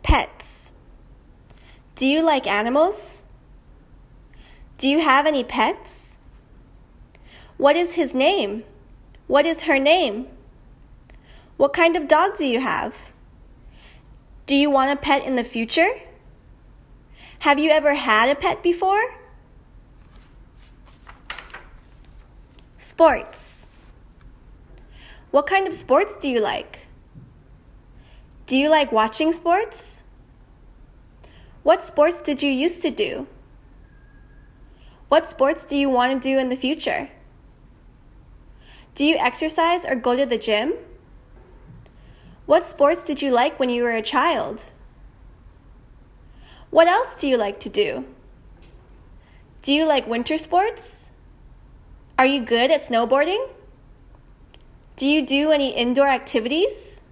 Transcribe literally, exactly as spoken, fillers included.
Pets. Do you like animals? Do you have any pets? What is his name? What is her name? What kind of dog do you have? Do you want a pet in the future? Have you ever had a pet before? Sports. What kind of sports do you like? Do you like watching sports? What sports did you used to do? What sports do you want to do in the future? Do you exercise or go to the gym? What sports did you like when you were a child? What else do you like to do? Do you like winter sports? Are you good at snowboarding? Do you do any indoor activities?